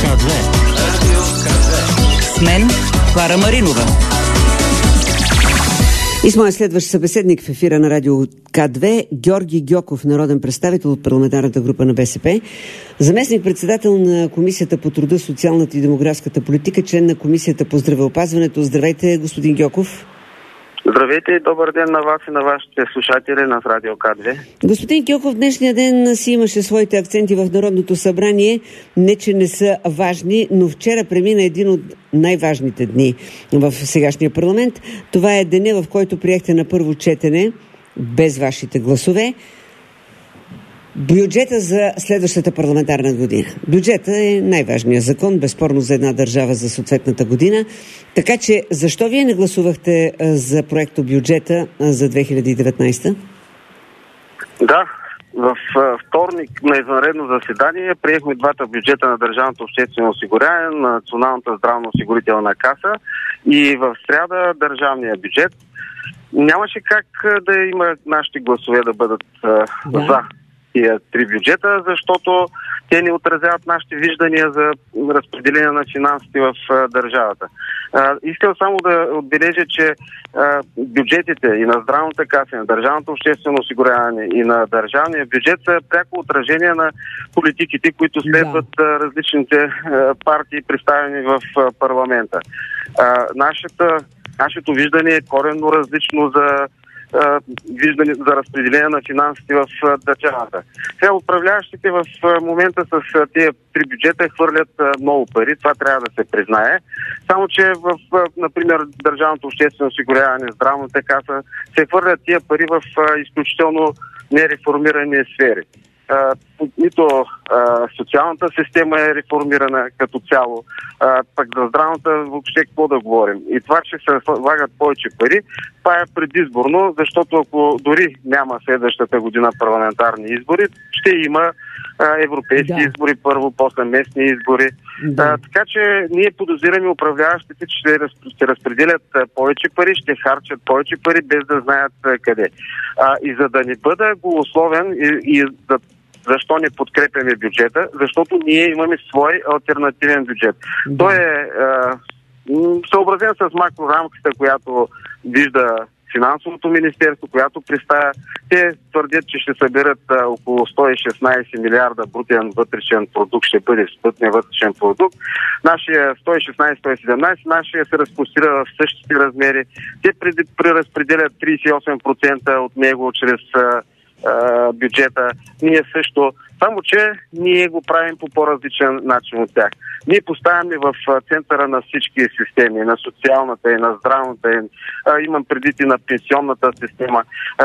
К2. С мен Клара Маринова. И с моя следващ събеседник в ефира на радио К2 Георги Гьоков, народен представител от парламентарната група на БСП, заместник-председател на Комисията по труда, социалната и демографската политика, член на Комисията по здравеопазването. Здравейте, господин Гьоков. Здравейте и добър ден на вас и на вашите слушатели на радио К2. Господин Гьоков, днешния ден си имаше своите акценти в Народното събрание. Не, че не са важни, но вчера премина един от най-важните дни в сегашния парламент. Това е деня, в който приехте на първо четене, без вашите гласове, бюджета за следващата парламентарна година. Бюджета е най-важният закон, безспорно за една държава за съответната година. Така че, защо вие не гласувахте за проекто бюджета за 2019? Да, в вторник на извънредно заседание приехме двата бюджета на Държавното обществено осигуряване, на Националната здравноосигурителна каса и в сряда държавния бюджет. Нямаше как да има нашите гласове да бъдат за тия три бюджета, защото те не отразяват нашите виждания за разпределение на финансите в държавата. Искам само да отбележа, че бюджетите и на здравната каса, и на Държавното обществено осигуряване, и на държавния бюджет са пряко отражение на политиките, които следват различните партии, представени в парламента. Нашето виждане е коренно различно за виждане за разпределение на финансите в държавата. Сега управляващите в момента с тези три бюджета хвърлят много пари, това трябва да се признае. Само че например, Държавното обществено осигуряване, здравната каса се хвърлят тия пари в изключително нереформирани сфери. Нито социалната система е реформирана като цяло, пък за здравната въобще какво да говорим. И това, че се влагат повече пари, това е предизборно, защото ако дори няма следващата година парламентарни избори, ще има европейски избори първо, после местни избори. Така че ние подозираме управляващите, че ще разпределят повече пари, ще харчат повече пари, без да знаят къде. И за да не бъда голословен и защо не подкрепяме бюджета? Защото ние имаме свой алтернативен бюджет. Той е съобразен с макрорамката, която вижда Финансовото министерство, която представя. Те твърдят, че ще съберат около 116 милиарда брутен вътрешен продукт, ще бъде брутен вътрешен продукт. Нашия 116-117, нашия се разпростира в същите размери. Те преразпределят 38% от него чрез бюджета. Ние също. Само, че ние го правим по по-различен начин от тях. Ние поставяме в центъра на всички системи, на социалната и на здравната, имам предвид и на пенсионната система,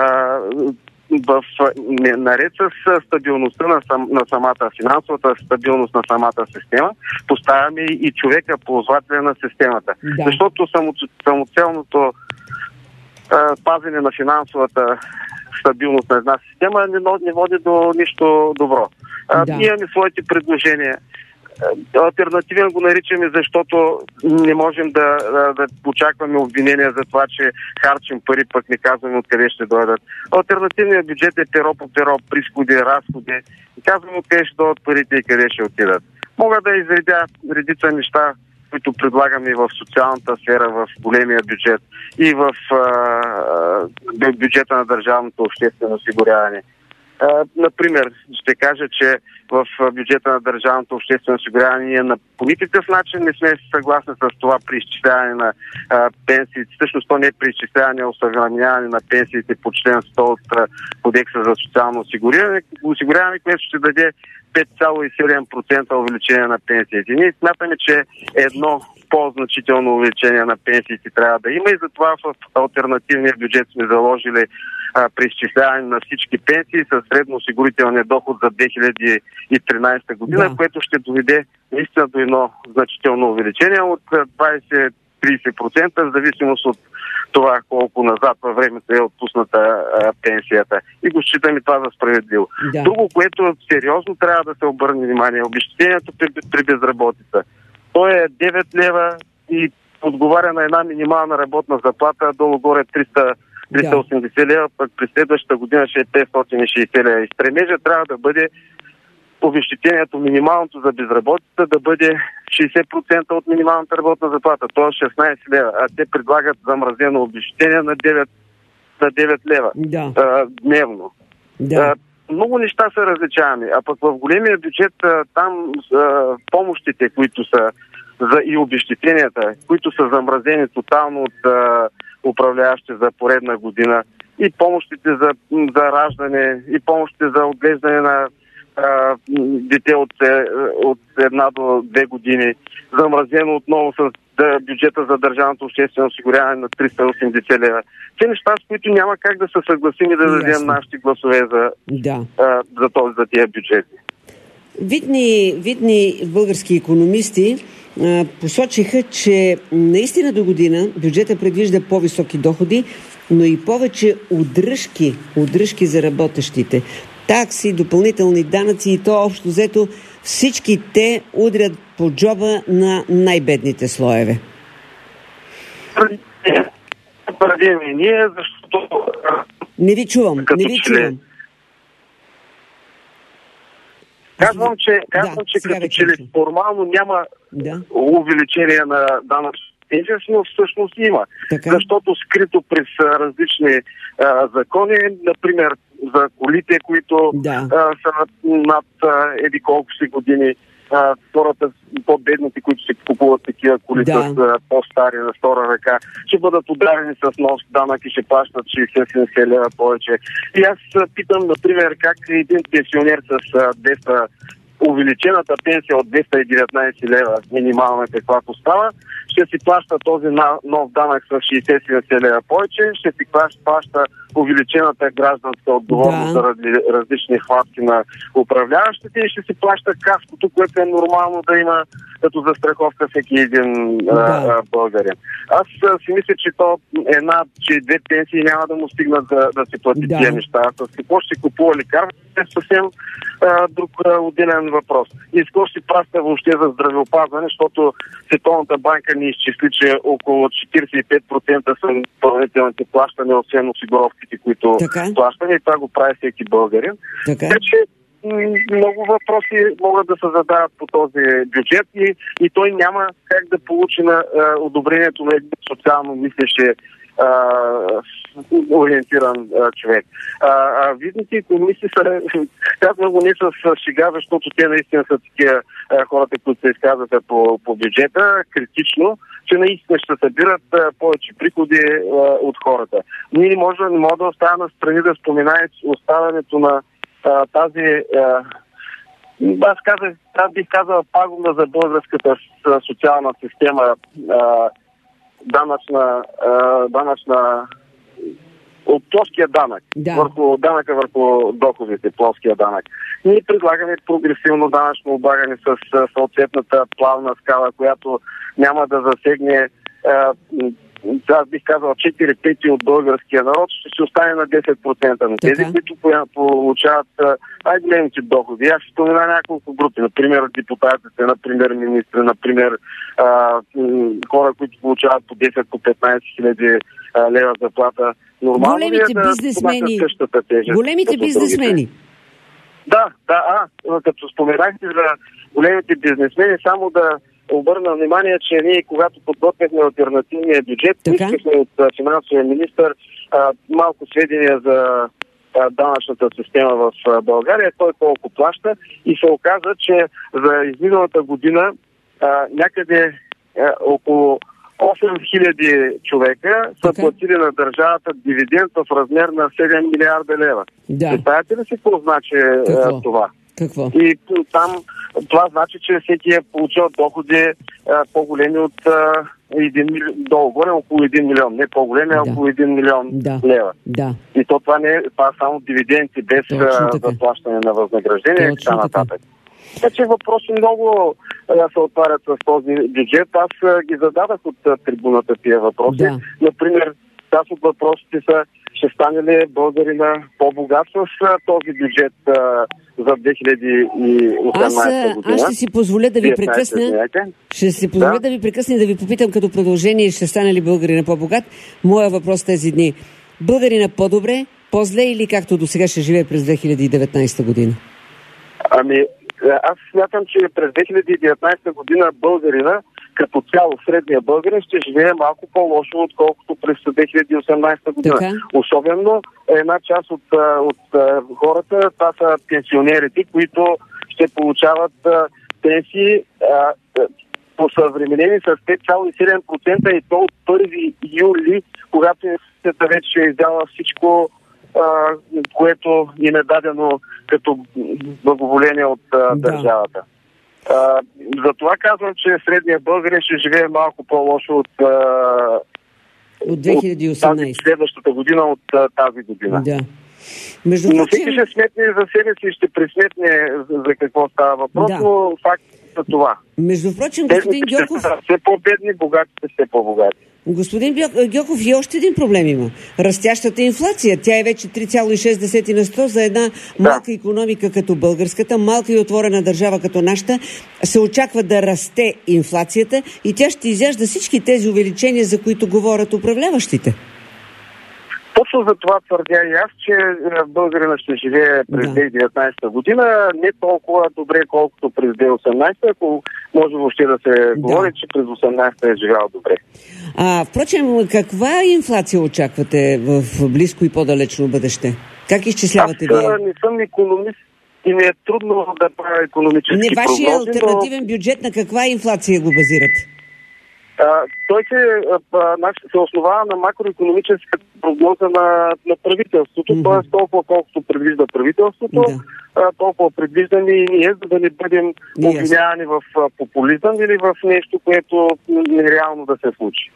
наред с стабилността на самата, финансовата стабилност на самата система, поставяме и човека ползвателя на системата. Да. Защото самоцелното пазене на финансовата стабилност на една система не води до нищо добро. Ние имаме своите предложения. Алтернативен го наричаме, защото не можем да очакваме обвинения за това, че харчим пари, пък не казваме откъде ще дойдат. Алтернативният бюджет е перо по перо, присходи, разходи. Не казваме откъде ще дойдат парите и къде ще отидат. Мога да изредя редица неща, които предлагаме в социалната сфера, в големия бюджет и в бюджета на Държавното обществено осигуряване. Например, ще кажа, че в бюджета на Държавното обществено осигуряване ние по никакъв начин не сме съгласни с това преизчисляване на пенсиите. Всъщност то не е преизчисляване, а осъвременяване на пенсиите по член 100 от Кодекса за социално осигуряване, което ще даде 5,7% увеличение на пенсиите. Ние смятаме, че едно по-значително увеличение на пенсиите трябва да има и затова в алтернативния бюджет сме заложили преизчисляване на всички пенсии със средноосигурителния доход за 2013 година, което ще доведе наистина до едно значително увеличение от 20-30% в зависимост от това колко назад във времето е отпусната пенсията. И го считаме това за справедливо. Да. Друго, което сериозно трябва да се обърне внимание, обезщетението при безработица. То е 9 лева и отговаря на една минимална работна заплата, долу-горе 380 лева, пък през следващата година ще е 560 лева. И стремежа трябва да бъде обезщетението минималното за безработица да бъде 60% от минималната работна заплата, т.е. 16 лева, а те предлагат замразено обезщетение на 9 лева дневно. Да. Много неща са различавани, а пък в големия бюджет там помощите, които са и обезщетенията, които са замразени тотално от управляващи за поредна година, и помощите за раждане, и помощите за отглеждане на дете от 1 до 2 години, замразено отново с бюджета за държавното обществено осигуряване на 380 лева. Те неща, с които няма как да се съгласим и да дадем нашите гласове за тия бюджети. Видни български икономисти посочиха, че наистина до година бюджета предвижда по-високи доходи, но и повече удръжки за работещите. Такси, допълнителни данъци, и то общо взето всички те удрят по джоба на най-бедните слоеве. Ние, защото... Не ви чувам. Казвам, че като че ли формално няма увеличение на данъчните тежест, но всъщност има. Така? Защото скрито през различни закони, например за колите, които са над еди колко си години, хората по-бедните, които се купуват такива коли с по-стари на втора ръка, ще бъдат ударени с нов данък и ще плащат 60-70 лева повече. И аз питам, например, как един пенсионер с 200 увеличената пенсия от 219 лева минимална, каквато става, ще си плаща този нов данък с 60-70 лева повече, ще си плаща увеличената гражданска отговорност заради различни хватки на управляващите и ще си плаща каското, което е нормално да има като застраховка всеки един българин. Аз си мисля, че две пенсии няма да му стигнат да си плати тия неща. С какво ще си купува лекарства е съвсем друг отделен въпрос. И с какво ще си плаща въобще за здравеопазване, защото Световната банка ни изчисли, че около 45% са допълнителните плащания, освен осигуровките, които плащаме, и това го прави всеки българин. Така че много въпроси могат да се задават по този бюджет и той няма как да получи на одобрението на един социално мислещ ориентиран човек. Видните икономисти са, казвам го не с шега, защото те наистина са такива хората, които се изказват по бюджета критично, че наистина ще събират повече приходи от хората. Ние не може да оставя на страни да споменаем оставянето на тази аз бих казал пагубна за българската социална система данъчна от плоския данък, данъка върху доходите, плоския данък. Ние предлагаме прогресивно данъчно облагане с съответната плавна скала, която няма да засегне аз бих казал 4/5 от българския народ, ще се остане на 10%. Но тези, които получават големите доходи, аз ще спомена няколко групи, например депутатите, например министри, например хора, които получават по 10, по 15 хиляди лева заплата. Нормално големите бизнесмени. Големите бизнесмени. Като споменахте за големите бизнесмени, само да обърна внимание, че ние, когато подготвяхме алтернативния бюджет, искахме от финансовия министър малко сведения за данъчната система в България, той колко плаща, и се оказа, че за изминалата година някъде около 8000 човека са платили на държавата дивиденд в размер на 7 милиарда лева. Представяте ли си какво значи това? Какво? И там това значи, че всеки е получил доходи по-големи от 1 милион, долу-горе около 1 милион. Не по-големи, а около 1 милион лева. И това не е само дивиденти без заплащане на възнаграждение и така нататък. Така че въпроси много се отварят с този бюджет. Аз ги зададах от трибуната тия въпроси. Например, част от въпросите са: ще стане ли българина по-богат с този бюджет за 2018 година? Аз ще си позволя да ви прекъсна. Ще си позволя да ви прекъсна и да ви попитам като продължение: ще стане ли българина по-богат? Моя въпрос тези дни: българина по-добре, по-зле или както до сега ще живее през 2019 година? аз смятам, че през 2019 година българина, като цяло средния българин, ще живее малко по-лошо, отколкото през 2018 година. Така? Особено една част от хората, това са пенсионерите, които ще получават пенсии посъвременени с 5,7% и то от 1 юли, когато институцията вече е издала всичко, което им е дадено като благоволение от държавата. Затова казвам, че средният българин ще живее малко по-лошо от 2018. Следващата година, от тази година. Да. Но всеки ще сметне за себе си и ще пресметне за какво става въпрос, но факт за това. Между прочим, господин Гьоков... Все по-бедни, богатите все по-богати. Господин Гьоков, и още един проблем има. Растящата инфлация. Тя е вече 3,6 на 100 за една малка икономика като българската, малка и отворена държава като нашата. Се очаква да расте инфлацията и тя ще изяжда всички тези увеличения, за които говорят управляващите. Точно за това твърдя и аз, че българина ще живее през 2019 година не толкова добре, колкото през 2018, ако може въобще да се говори, че през 2018 е живял добре. Впрочем, каква инфлация очаквате в близко и по-далечно бъдеще? Как изчислявате вие? Аз не съм икономист и ми е трудно да правя икономически прогнози. Вашия алтернативен бюджет на каква инфлация го базирате? Той се основава на макроикономическа прогноза на правителството, т.е. толкова колкото предвижда правителството, толкова предвиждаме и ние, за да не бъдем обвинявани в популизъм или в нещо, което не е реално да се случи.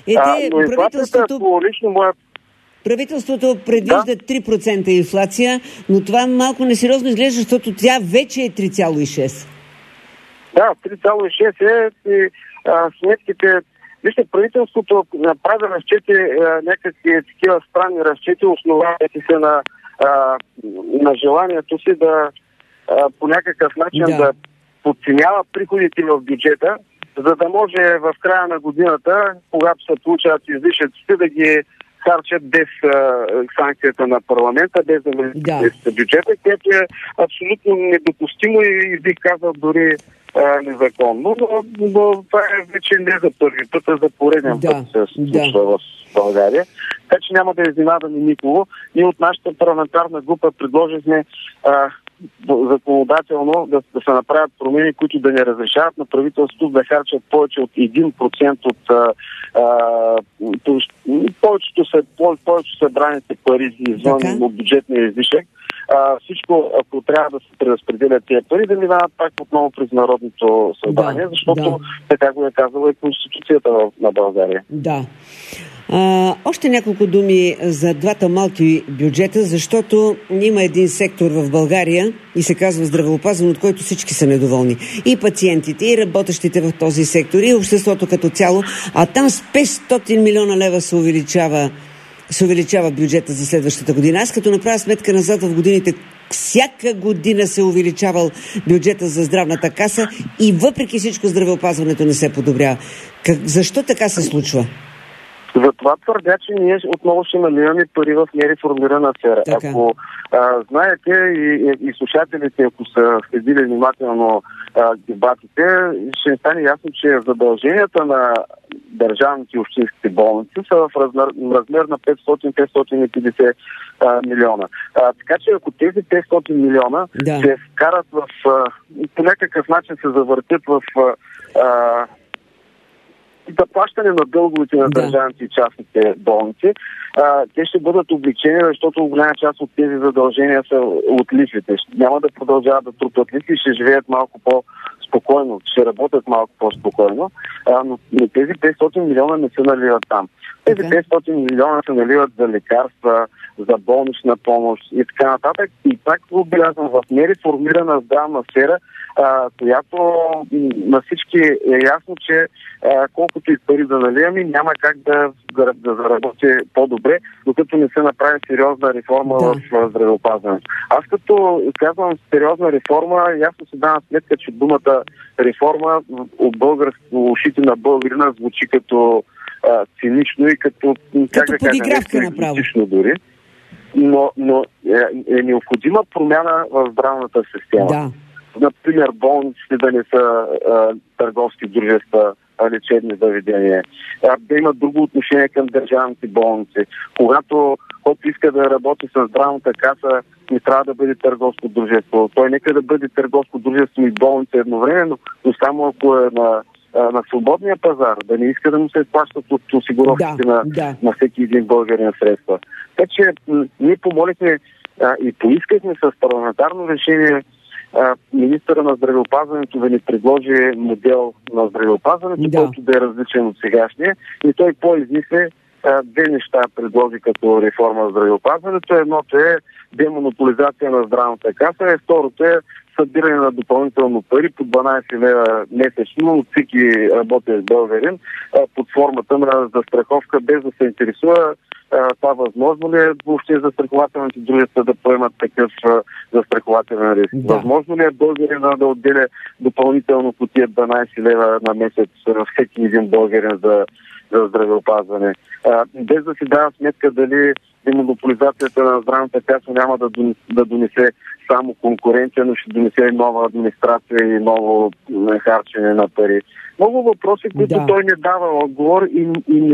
Правителството предвижда 3% инфлация, но това малко несериозно изглежда, защото тя вече е 3,6%. Да, 3,6 е сметките. Вижте, правителството направи разчети, някакви такива странни разчети, основавайки се на желанието си да по някакъв начин да подценява приходите в бюджета, за да може в края на годината, когато се получават излишъците, да ги харчат без санкцията на парламента, без бюджета, което е абсолютно недопустимо и бих казал дори незаконно, но това е вече не за първи път, а за пореден път се случва в България. Така че няма да изненадаме никого. Ние от нашата парламентарна група предложихме законодателно да се направят промени, които да не разрешават на правителството да харчат повече от 1% от повечето събраните пари извън от бюджетния излишък. Всичко, ако трябва да се преразпределят тези пари, да минават пак отново през Народното събрание, защото така го е казала и Конституцията на България. Още няколко думи за двата малки бюджета, защото има един сектор в България и се казва здравеопазване, от който всички са недоволни. И пациентите, и работещите в този сектор, и обществото като цяло, а там с 500 милиона лева се увеличава бюджета за следващата година. Аз като направя сметка назад в годините, всяка година се увеличавал бюджета за здравната каса и въпреки всичко здравеопазването не се подобрява. Защо така се случва? Затова твърдя, че ние отново ще наливаме пари в нереформирана сфера. Ако знаете и слушателите, ако са следили внимателно дебатите, ще стане ясно, че задълженията на държавните и общинските болници са в размер на 500-550 милиона. Така че ако тези 500 милиона се вкарат по някакъв начин се завъртят в заплащане на дълговете на държавните и частните болници, те ще бъдат облегчени, защото голяма част от тези задължения са от лихвите. Няма да продължават да трупат лихви, ще живеят малко по-спокойно, ще работят малко по-спокойно, но тези 500 милиона не се наливат там. Тези 500 милиона се наливат за лекарства, за болнична помощ и така нататък. И пак го отбелязвам в нереформирана здравна сфера, която на всички е ясно, че колкото и пари да наливаме, няма как да заработи по-добре, докато не се направи сериозна реформа в здравеопазването. Аз като казвам сериозна реформа, ясно се давам сметка, че думата реформа от ушите на българина звучи като цинично и като подигравка направо. Дори. Но е необходима промяна в здравната система. например, болниците да не са търговски дружества, лечебни заведения, да има друго отношение към държавните болници. Когато който иска да работи с здравната каса, не трябва да бъде търговско дружество. Той нека да бъде търговско дружество и болница едновременно, но само ако е на свободния пазар, да не иска да му се плащат от осигуровките на всеки един българин средства. Така че ние помолихме и поискахме с парламентарно решение министъра на здравеопазването да ни предложи модел на здравеопазването, който да е различен от сегашния. И той по-измисли две неща предложи като реформа на здравеопазването. Едното е демонополизация на здравната каса, и второто е събиране на допълнително пари по 12 лева месечно от всеки работещ българин под формата на застраховка, без да се интересува това възможно ли е въобще застрахователните дружества да поемат такъв застрахователен риск. Да. Възможно ли е българина да отделя допълнително по тия 12 лева на месец всеки един българин за здравеопазване. Без да си дава сметка дали демонополизацията на здравната каса няма да донесе само конкуренция, но ще донесе и нова администрация и ново харчене на пари. Много въпроси, които той не дава отговор и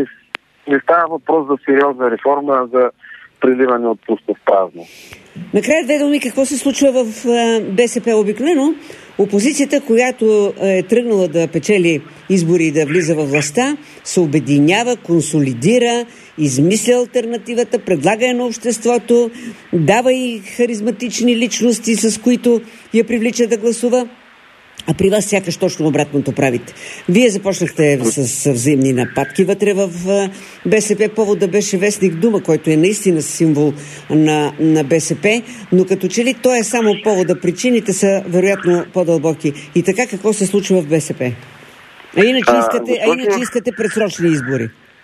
не става въпрос за сериозна реформа, а за преливане от пусто в празно. Накрая две думи, какво се случва в БСП обикновено? Опозицията, която е тръгнала да печели избори и да влиза във властта, се обединява, консолидира, измисля алтернативата, предлага я на обществото, дава и харизматични личности, с които я привлича да гласува. А при вас сякаш точно обратното правите. Вие започнахте с взаимни нападки вътре в БСП. Повода беше вестник Дума, който е наистина символ на БСП, но като че ли той е само повода. Причините са вероятно по-дълбоки. И така какво се случва в БСП? А иначе искате предсрочни избори.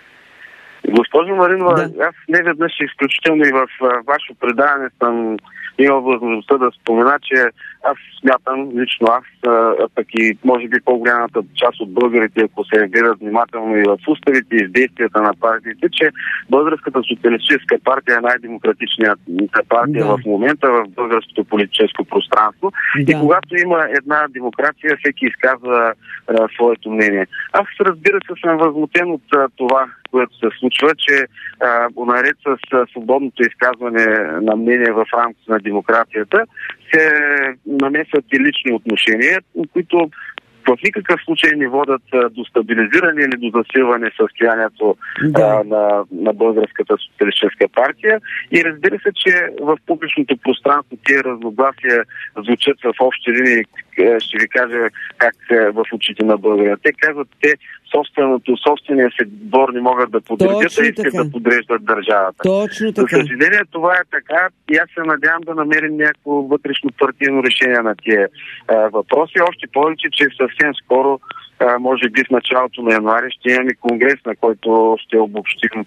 Госпожо Маринова, аз не веднъж изключително и в ваше предаване съм имал възможността да спомена, че аз смятам, лично аз, пък и може би по-голямата част от българите, ако се гледат внимателно и в уставите и в действията на партиите, че Българската социалистическа партия е най-демократичната партия в момента в българското политическо пространство. И когато има една демокрация, всеки изказва своето мнение. Аз, разбира се, съм възмутен от това, което се случва, че наред с свободното изказване на мнение в рамките на демокрацията се намесват и лични отношения, които в никакъв случай не водят до стабилизиране или до засилване състоянието на Българската социалистическа партия. И разбира се, че в публичното пространство тия разногласия звучат в общи линии, ще ви кажа как в очите на българина. Те казват, собствения си двор не могат да подредят, а искат да подреждат държавата. Точно така. За съжаление, това е така и аз се надявам да намерим някакво вътрешно партийно решение на тия въпроси. Още повече, че съвсем скоро, може би в началото на януари, ще имаме конгрес, на който ще обобщим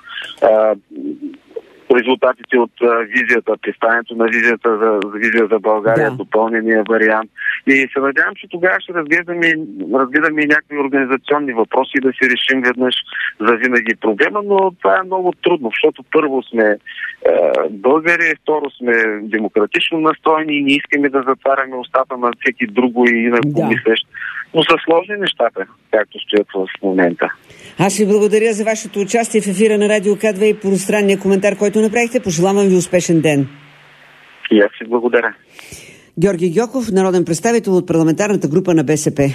резултатите от визията, представянето на визия за България, допълнения вариант. И се надявам, че тогава ще разгледаме и някакви организационни въпроси и да си решим веднъж за винаги проблема, но това е много трудно, защото първо сме българи, второ сме демократично настроени и не искаме да затваряме устата на всеки друго и инако мислещ. Но са сложни нещата, както стоят в момента. Аз ви благодаря за вашето участие в ефира на Радио К2 и пространния коментар, който направихте. Пожелавам ви успешен ден. И аз ви благодаря. Георги Гьоков, народен представител от парламентарната група на БСП.